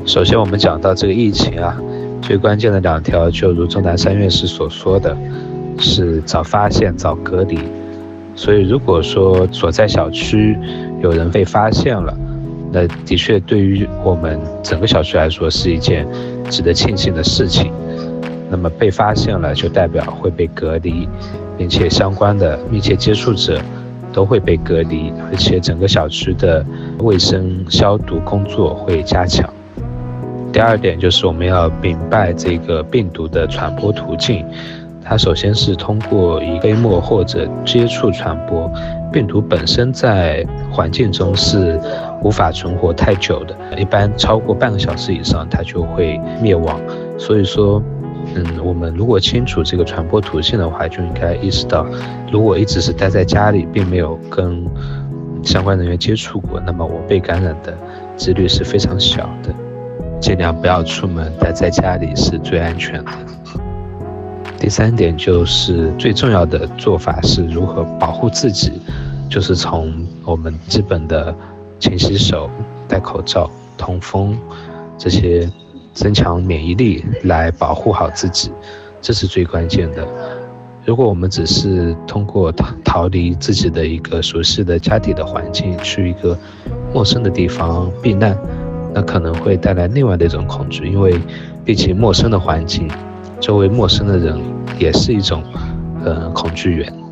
首先我们讲到这个疫情啊，最关键的2条就如钟南山院士所说的，是早发现早隔离。所以如果说所在小区有人被发现了，那的确对于我们整个小区来说是一件值得庆幸的事情。那么被发现了就代表会被隔离，并且相关的密切接触者都会被隔离，而且整个小区的卫生消毒工作会加强。第二点就是我们要明白这个病毒的传播途径，它首先是通过以飞沫或者接触传播。病毒本身在环境中是无法存活太久的，一般超过半个小时以上它就会灭亡。所以说我们如果清楚这个传播途径的话，就应该意识到，如果一直是待在家里，并没有跟相关人员接触过，那么我被感染的几率是非常小的。尽量不要出门，待在家里是最安全的。第3点就是最重要的做法是如何保护自己，就是从我们基本的勤洗手、戴口罩、通风这些增强免疫力来保护好自己，这是最关键的。如果我们只是通过逃离自己的一个熟悉的家庭的环境，去一个陌生的地方避难，那可能会带来另外的一种恐惧，因为毕竟陌生的环境，周围陌生的人也是一种恐惧源。